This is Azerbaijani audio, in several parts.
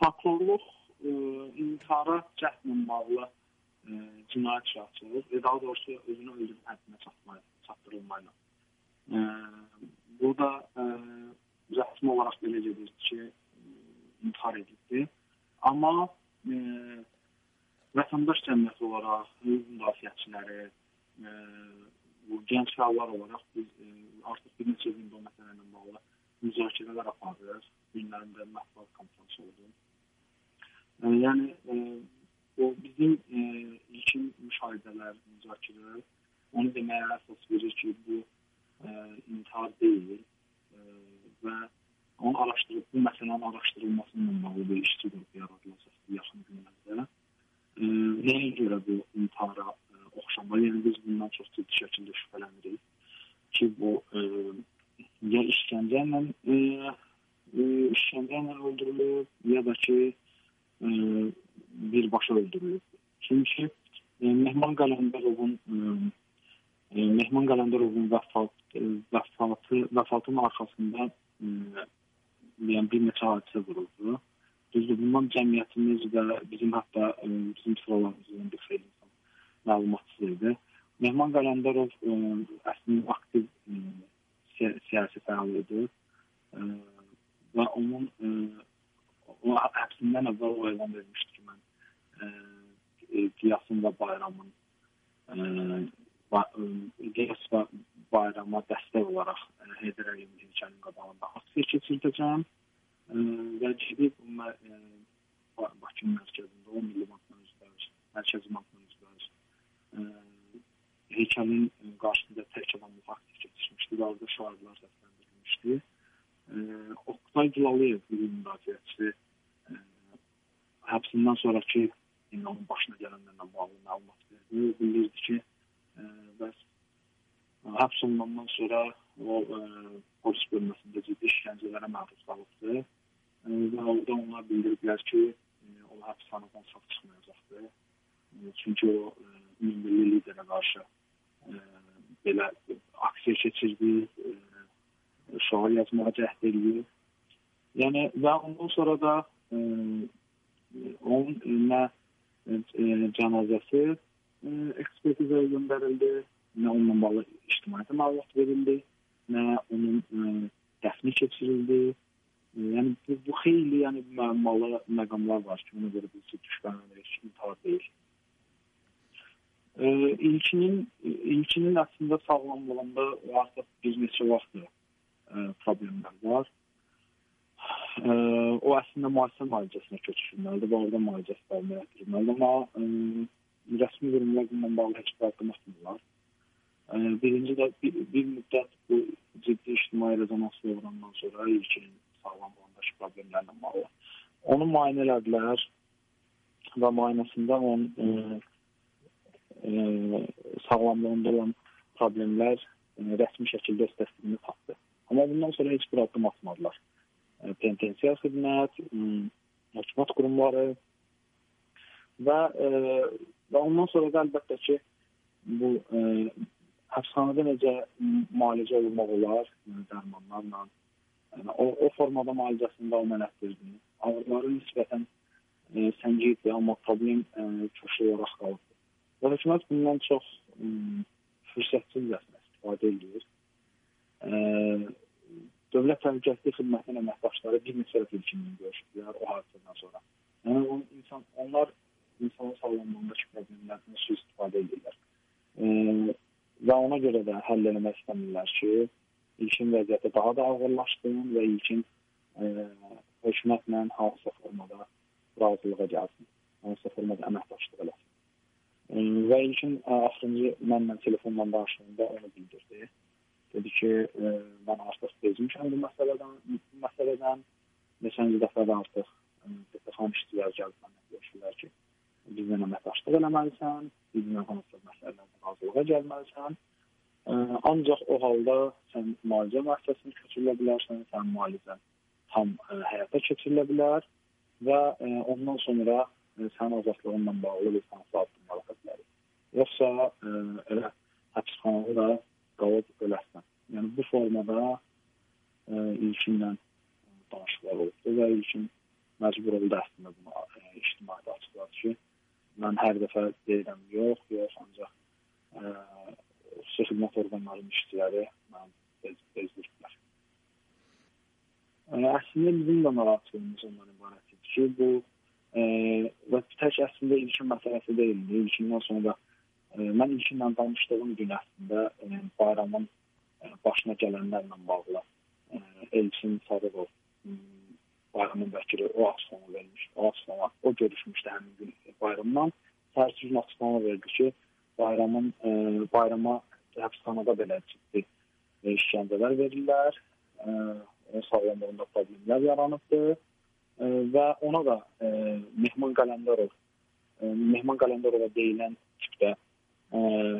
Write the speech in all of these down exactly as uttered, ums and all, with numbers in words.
prokurorluq e, intihara cəhdlə bağlı e, cinayət işi açılır. E, daha doğrusu özünü öldürmə həddinə çatdırılmayla. E, burada e, rəsmi olaraq belə gedir ki, e, intihar edildi. Amma e, vətəndaş cəmiyyəti olaraq, hüquq müdafiəçiləri, e, bu gənc fəallar olaraq biz e, artıq bir neçə gündə o məsələ ilə bağlı müzakirələr aparırıq. Günlərində mətbuat konfransı oldu. E, yəni, e, o bizim e, ilkin müşahidələr, müzakirələr onu deməyə əsas verir ki, bu e, intihar deyil e, və onu araşdırıb, bu məsələnin araşdırılmasından bağlı bir işçi qrupu yaradılacaq yaxın günlərdə. E, nəyə görə bu intihara e, oxşanma? Yəni biz bundan çox ciddi şəkildə şübhələnirik ki, bu e, ya işgəncə ilə e, e, işgəncə ilə öldürülür, ya da ki e, birbaşa öldürülür. Çünki e, Mehman Qalandarovun e, e, Mehman Qalandarovun vəfat, e, vəfatı, vəfatının arxasında e, yəni bir neçə hadisə vuruldu. Düzdür, bundan cəmiyyətimiz və bizim hətta e, bizim sıralarımızın bir xeyli insan məlumatsız idi. Mehman Qalandarov e, əslində aktiv e, si siyasi fəal idi e, və onun e, o həbsindən əvvəl o elan vermişdi ki, mən e, Qiyasın və Bayramın e, ba, e, Qiyas və Bayrama dəstək olaraq e, Heydər Əliyevin heykəlinin qabağında aksiya keçirdəcəm. E, və gedib e, Bakı mərkəzində o Milli Bankdan üzbəyiz, Mərkəzi Bankdan üzbəyiz e, heykəlin qarşısında tək adamlıq aksiya keçirmişdi və orada şahidlər səsləndirilmişdi. E, Oqtay Gülaliyev hüquq müdafiəçisi e, həbsindən sonraki yəni, onun başına gələnlərlə bağlı məlumat verdi. Bilirdi ki, e, bəs həbs olunandan sonra o e, polis bölməsində ciddi işgəncələrə məruz qalıbdı. E, və orada onlar bildirdilər ki, e, o həbsxanadan sağ çıxmayacaqdı. E, çünki o e, milli liderə qarşı e, belə aksiya keçirdi, e, şair yazmağa cəhd edir. Yəni, və ondan sonra da e, onun nə e, cənazəsi e, ekspertizaya göndərildi, nə onunla bağlı ictimaiyyətə məlumat verildi, nə onun e, dəfni keçirildi. E, yəni, bu, bu xeyli yəni, müəmmalı məqamlar var ki, ona görə biz düşbənlərik ki, intihar deyil. E, ilkinin, ilkinin əslində sağlamlığında artıq bir neçə vaxtdır e, problemlər var. E, o əslində müalicə müalicəsinə köçürülməlidir və orada müalicəsi davam etdirilməlidir. Amma e, rəsmi qurumlar bundan bağlı heç bir addım atmırlar. E, birinci də bir, bir müddət bu ciddi ictimai rezonansla uğrandan sonra ilkinin sağlamlığındakı problemlərlə bağlı. Onu müayinə elədilər və müayinəsində onun e, e, sağlamlığında olan problemlər e, rəsmi şəkildə öz təsdiqini tapdı. Amma bundan sonra heç bir addım atmadılar. E, penitensiar xidmət, hakimiyyət qurumları və, e, və ondan sonra da əlbəttə ki, bu e, həbsxanada necə müalicə olmaq olar, dərmanlarla, yəni, o, o formada müalicəsində o mənətdirdi. Ağrıları nisbətən e, səngiydi, amma problem e, köşə olaraq qalıbdı. Və hökumət bundan çox e, fürsətsizcəsinə istifadə edir. E, Dövlət Təhlükəsizlik Xidmətinin əməkdaşları bir neçə rəf ilkinin görüşdülər o hadisədən sonra. Yəni, on, insan, onlar insanın sağlamlığındakı problemlərdən su istifadə edirlər. E, və ona görə də həll eləmək istəmirlər ki, ilkin vəziyyəti daha da ağırlaşsın və ilkin e, hökumətlə hansısa formada razılığa gəlsin, hansısa formada əməkdaşlıq eləsin. E, və ilkin e, axırıncı mənlə telefonla danışdığında onu bildirdi. Dedi ki, e, mən artıq bezmişəm bu məsələdən, bu məsələdən neçənci dəfə də artıq e, xam işçilər gəlib mənlə görüşürlər ki, bizlə əməkdaşlıq eləməlisən, bizlə hansısa məsələlərdə razılığa gəlməlisən. Ə, ancaq o halda sən müalicə müəssisəsinə keçirilə bilərsən, sən müalicə tam ə, həyata keçirilə bilər və ə, ondan sonra ə, sənin azadlığınla bağlı bir hansı addımlar ata bilərik. Yoxsa ə, elə həbsxanada da qalıb öləsən. Yəni bu formada ə, ilkinlə danışıqlar olubdur və ilkin məcbur oldu əslində bunu e, ictimaiyyətə açıqladı ki, mən hər dəfə deyirəm, yox, yox, ancaq e, xüsusi xidmət orqanlarının işçiləri mən bezdirdilər. E, əslində bizim də narahatlığımız ondan ibarət idi ki, bu e, və tək əslində ilkin məsələsi deyildi. İlkindən sonra e, mən ilkinlə danışdığım gün əslində e, bayramın e, başına gələnlərlə bağlı e, Elçin Sadıqov bayramın vəkili o açıqlama vermiş. O açıqlama, o görüşmüşdü həmin gün bayramdan. Səhərsi gün açıqlama verdi ki, bayramın e, bayrama həbsxanada belə ciddi e, işgəncələr verirlər. E, onun sağlamlığında problemlər yaranıbdı. E, və ona da e, Mehman Qaləndərov e, Mehman Qaləndərova deyilən tipdə e,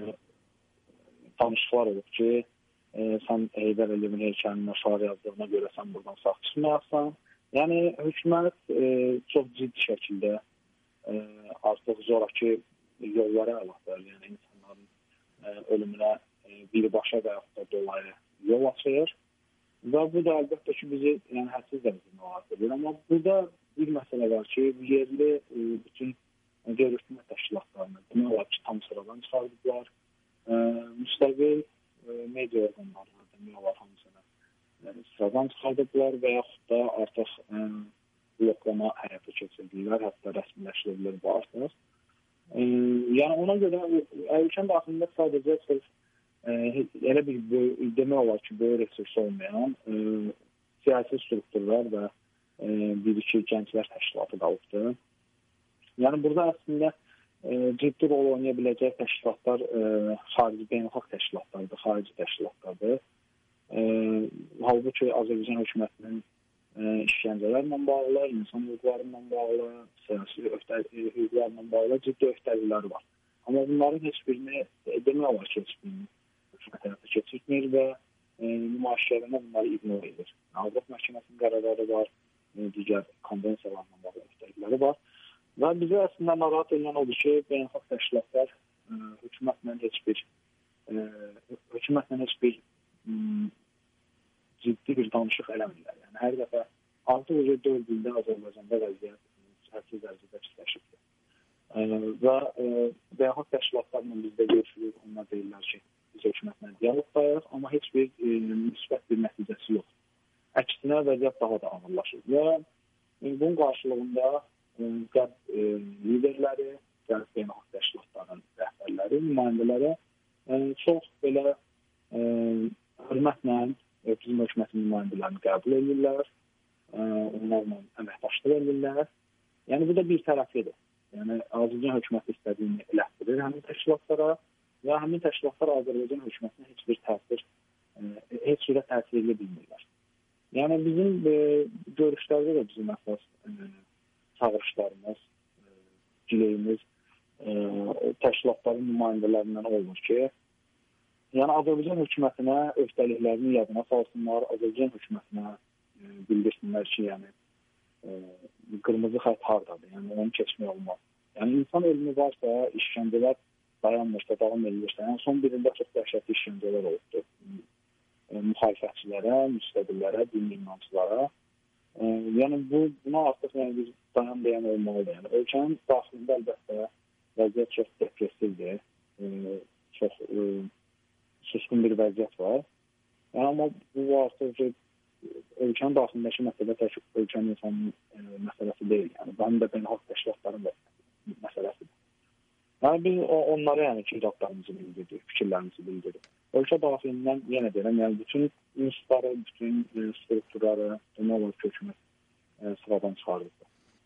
danışıqlar olub ki, e, sən Heydər Əliyevin heykəlinin şair yazdığına görə sən buradan sağ çıxmayarsan. Yəni, hökumət e, çox ciddi şəkildə e, artıq zoraki yollara əlavələr, yəni insanların e, ölümünə e, birbaşa və yaxud da dolayı yol açır. Və bu da əlbəttə ki, bizi yəni, hədsiz dərəcədə narahat edir. Amma burada bir məsələ var ki, yerli e, bütün qeyri-hökumət təşkilatlarını demək olar ki, tam sıradan çıxardıblar. E, müstəqil e, media orqanlarını demək olar hamısını e, sıradan çıxardıblar və yaxud da artıq e, bloklama həyata keçirdilər, hətta rəsmiləşdirilir bu artıq. E, yəni ona görə ölkənin daxilində sadəcə sırf e, elə bir demək olar ki, böyük resurs olmayan e, siyasi strukturlar və e, bir-iki gənclər təşkilatı qalıbdır. Yəni burada əslində e, ciddi rol oynaya biləcək təşkilatlar e, xarici beynəlxalq təşkilatlardır, xarici təşkilatlardır. E, halbuki Azərbaycan hökumətinin e, işgəncələrlə bağlı, insan hüquqlarla bağlı, siyasi hüquqlarla bağlı ciddi öhdəlikləri var. Amma bunların heç birini demək olar ki, heç birini hökumət həyata keçirtmir və e, nümayişlərində bunları ignor edir. Avropa Məhkəməsinin qərarları var, e, digər konvensiyalarla bağlı öhdəlikləri var. Və bizə əslində narahat edən odur ki, beynəlxalq təşkilatlar e, hökumətlə heç bir e, hökumətlə heç bir m, ciddi bir danışıq eləmirlər. Yəni hər dəfə altı dörd ildə Azərbaycanda vəziyyət hədsiz dərəcədə pisləşibdir. E, və e, beynəlxalq təşkilatlarla bizdə görüşülür, onlar deyirlər ki, biz hökumətlə diyaloqdayıq, amma heç bir e, müsbət bir nəticəsi yox. Əksinə vəziyyət daha da ağırlaşır. Və e, bunun qarşılığında qərb e, liderləri, qərb beynəlxalq təşkilatların rəhbərləri, nümayəndələri e, çox belə e, hörmətlə e, bizim hökumətin nümayəndələrini qəbul edirlər, e, onlarla əməkdaşlıq edirlər. Yəni bu da bir tərəflidir. Yəni Azərbaycan hökuməti istədiyini elətdirir həmin təşkilatlara və həmin təşkilatlar Azərbaycan hökumətinə heç bir təsir, e, heç cürə təsir edə bilmirlər. Yəni bizim e, görüşlərdə də bizim əsas e, çağırışlarımız, diləyimiz e, təşkilatların nümayəndələrindən olmur ki, yəni Azərbaycan hökumətinə öhdəliklərini yadına salsınlar, Azərbaycan hökumətinə e, bildirsinlər ki, yəni e, qırmızı xətt hardadır, yəni onu keçmək olmaz. Yəni insan ölümü varsa, işgəncələr dayanmırsa, davam edilirsə, yəni son bir ildə çox dəhşətli işgəncələr olubdur. E, müxalifətçilərə, müstəqillərə, din inançılara. E, yəni bu, buna artıq yəni, bir dayan deyən olmalıdır. Yəni, ölkənin daxilində əlbəttə vəziyyət çox depressivdir, e, çox e, susqun bir vəziyyət var. Yəni, amma bu artıq ölkənin daxilindəki məsələ tək ölkənin insanın e, məsələsi deyil. Yəni, həm də beynəlxalq təşkilatların da məsələsidir. Yəni, biz onlara yəni, kitablarımızı bildirdik, fikirlərimizi bildirdik. Ölkə daxilindən yenə deyirəm, yəni bütün institutları, bütün e, strukturları, demək olar ki, hökumət e, sıradan çıxardıqdır.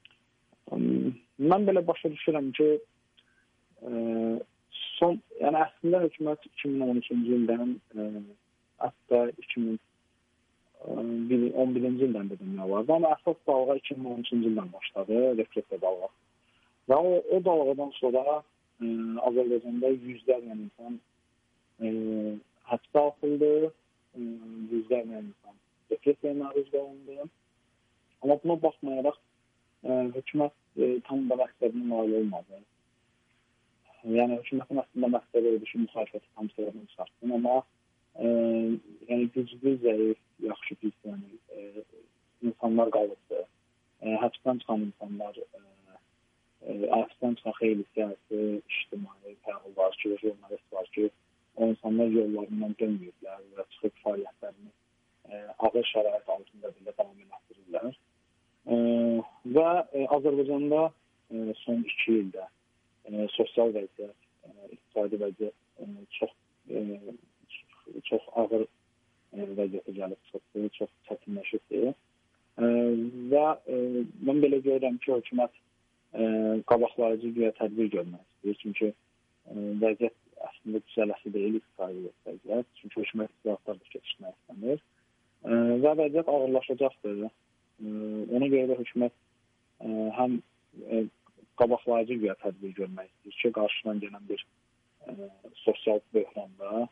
Mən belə başa düşürəm ki, e, son, yəni əslində hökumət iki min on üçüncü ildən, e, hətta iki min on birinci ildən də dünya vardı, amma əsas dalğa iki min on üçüncü ildən başladı, repressiya dalğa. Və o, o dalğadan sonra e, Azərbaycanda yüzlərlə insan e, həbsə atıldı, e, yüzlərlə insan repressiyaya məruz qalındı. Amma buna baxmayaraq, e, hökumət e, tam da məqsədinə nail olmadı. Yəni, hökumətin əslində məqsədi oldu ki, müxalifəti tam sıradan çıxartsın, amma e, yəni, güclü, zəif, yaxşı pis, yəni, e, insanlar qalıbdı. həbsdən çıxan insanlar, həbsdən çıxan xeyli siyasi, ictimai fəal var ki, jurnalist var ki, o insanlar yollarından dönməyiblər və çıxıb fəaliyyətlərini ağır şərait altında belə davam etdirirlər. Və Azərbaycanda son iki ildə sosial vəziyyət, iqtisadi vəziyyət çox çox ağır vəziyyətə gəlib çıxdı, çox çətinləşibdir. Və mən belə görürəm ki, hökumət qabaqlayıcı güya tədbir görmək istəyir. Çünki vəziyyət əslində düzələsi deyil, iqtisadi vəziyyət. Çünki hökumət islahatlar da keçirmək istəmir. Və vəziyyət ağırlaşacaqdır. Ona görə də hökumət həm qabaqlayıcı güya tədbir görmək istəyir ki, qarşıdan gələn bir sosial böhranda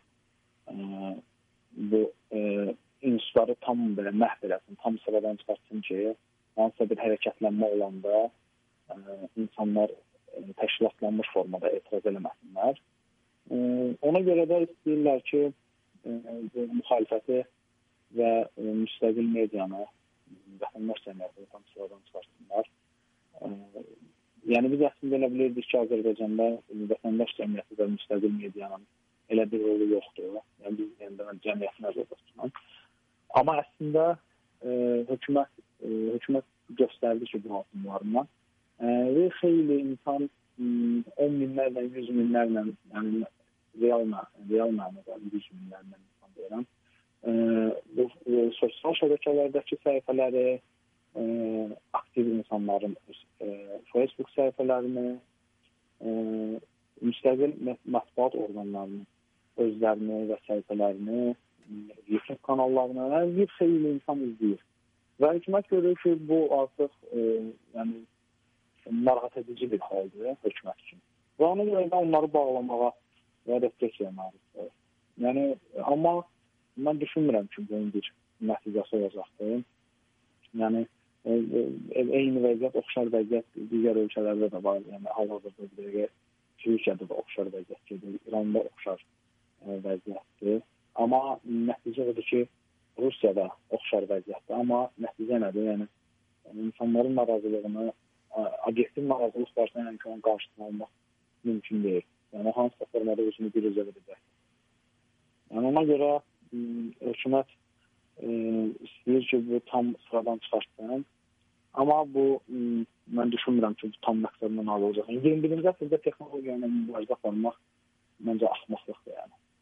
bu institutları tam belə məhv eləsin, tam sıradan çıxartsın ki, hansısa bir hərəkətlənmə olanda insanlar təşkilatlanmış formada etiraz eləməsinlər. Ona görə də istəyirlər ki, bu müxalifəti və müstəqil medianı vətəndaş cəmiyyətini tam sıradan çıxartsınlar. Yəni biz əslində elə bilirdik ki, Azərbaycanda vətəndaş cəmiyyəti və müstəqil medianın elə bir rolu yoxdur. Yəni biz yenidən cəmiyyətin azadlıqçılar. Amma əslində e, hökumət e, hökumət göstərdi ki, bu addımlarından və xeyli insan on minlərlə, yüz minlərlə, yəni real real mənada yüz minlərlə insan deyirəm. E, bu e, sosial şəbəkələrdəki səhifələri, e, aktiv insanların e, Facebook səhifələrini, e, müstəqil mətbuat orqanlarını, özlərini və səhifələrini, YouTube kanallarına bir xeyli insan izləyir. Və hökumət görür ki, bu artıq e, yəni, narahat edici bir haldır hökumət üçün. Və ona görə də onları bağlamağa və restrksiya məruzdur. Yəni, amma mən düşünmürəm ki, bunun bir nəticəsi olacaqdır. Yəni, e, e, eyni vəziyyət, oxşar vəziyyət digər ölkələrdə də var. Yəni, hal-hazırda bir Türkiyədə də oxşar vəziyyət gedir, İranda oxşar e, vəziyyətdir. Amma nəticə odur ki, Rusiyada oxşar vəziyyətdir. Amma nəticə nədir? Yəni, insanların narazılığını, obyektiv narazılıq varsa, yəni ki, onun qarşısını almaq mümkün deyil. Yəni, hansısa formada özünü biruzə edəcək. Yəni, ona görə hökumət e, istəyir ki, bu tam sıradan çıxartsın. Amma bu, mən düşünmürəm ki, bu tam məqsədlə nail olacaq. iyirmi birinci əsrdə texnologiyanın mübarizə aparmaq məncə axmaqlıqdır. Yəni.